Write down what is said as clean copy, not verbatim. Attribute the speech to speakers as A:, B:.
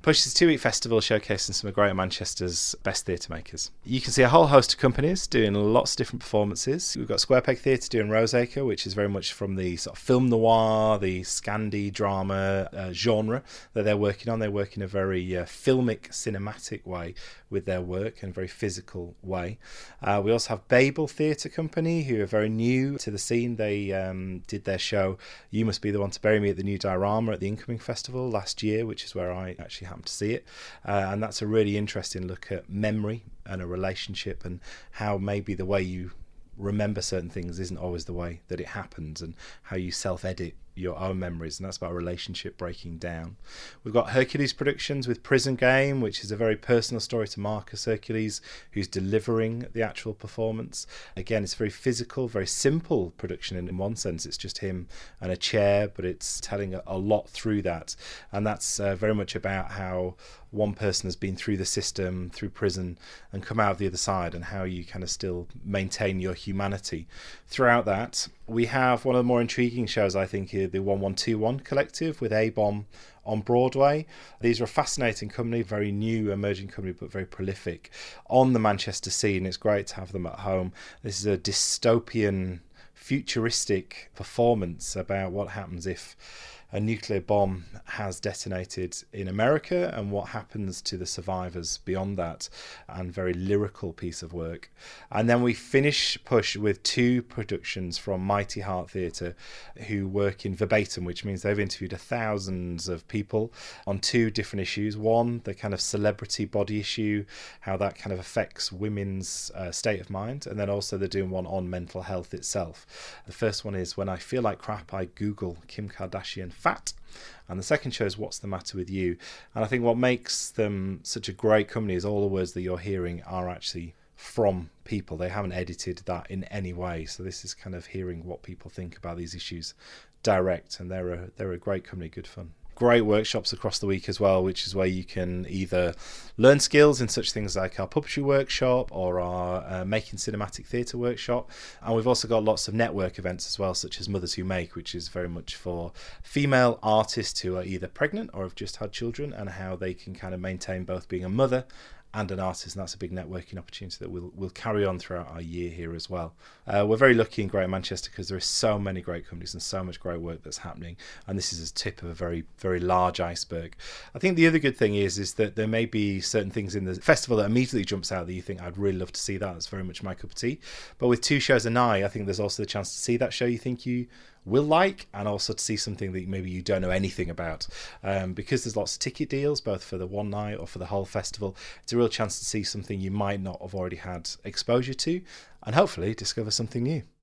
A: Push is a 2-week festival showcasing some of Greater Manchester's best theatre makers. You can see a whole host of companies doing lots of different performances. We've got Square Peg Theatre doing Roseacre, which is very much from the sort of film noir, the Scandi drama genre that they're working on. They work in a very filmic, cinematic way with their work and a very physical way. We also have Babel Theatre Company, who are very new to the scene. They did their show You Must Be the One to Bury Me at the New Diorama at the Incoming Festival last year, which is where I actually happened to see it. And that's a really interesting look at memory and a relationship, and how maybe the way you remember certain things isn't always the way that it happens, and how you self-edit your own memories, and that's about a relationship breaking down. We've got Hercules Productions with Prison Game, which is a very personal story to Marcus Hercules, who's delivering the actual performance. Again, it's very physical, very simple production in one sense. It's just him and a chair, but it's telling a lot through that, and that's very much about how one person has been through the system, through prison, and come out the other side, and how you kind of still maintain your humanity throughout that. We have one of the more intriguing shows, I think, here, the 1121 Collective with A-Bomb on Broadway. These are a fascinating company, very new emerging company, but very prolific on the Manchester scene. It's great to have them at home. This is a dystopian, futuristic performance about what happens if a nuclear bomb has detonated in America and what happens to the survivors beyond that, and very lyrical piece of work. And then we finish Push with 2 productions from Mighty Heart Theatre, who work in verbatim, which means they've interviewed thousands of people on 2 different issues. One, the kind of celebrity body issue, how that kind of affects women's state of mind, and then also they're doing one on mental health itself. The first one is When I Feel Like Crap, I Google Kim Kardashian Fat. And the second show is What's the Matter with You? And I think what makes them such a great company is all the words that you're hearing are actually from people. They haven't edited that in any way. So this is kind of hearing what people think about these issues direct. And they're a great company, good fun. Great workshops across the week as well, which is where you can either learn skills in such things like our puppetry workshop or our making cinematic theatre workshop. And we've also got lots of network events as well, such as Mothers Who Make, which is very much for female artists who are either pregnant or have just had children, and how they can kind of maintain both being a mother and an artist, and that's a big networking opportunity that we'll carry on throughout our year here as well. We're very lucky in Greater Manchester because there are so many great companies and so much great work that's happening, and this is a tip of a very, very large iceberg. I think the other good thing is that there may be certain things in the festival that immediately jumps out that you think, I'd really love to see that. That's very much my cup of tea. But with 2 shows a night, I think there's also the chance to see that show you think you will like, and also to see something that maybe you don't know anything about, because there's lots of ticket deals both for the one night or for the whole festival. It's a real chance to see something you might not have already had exposure to, and hopefully discover something new.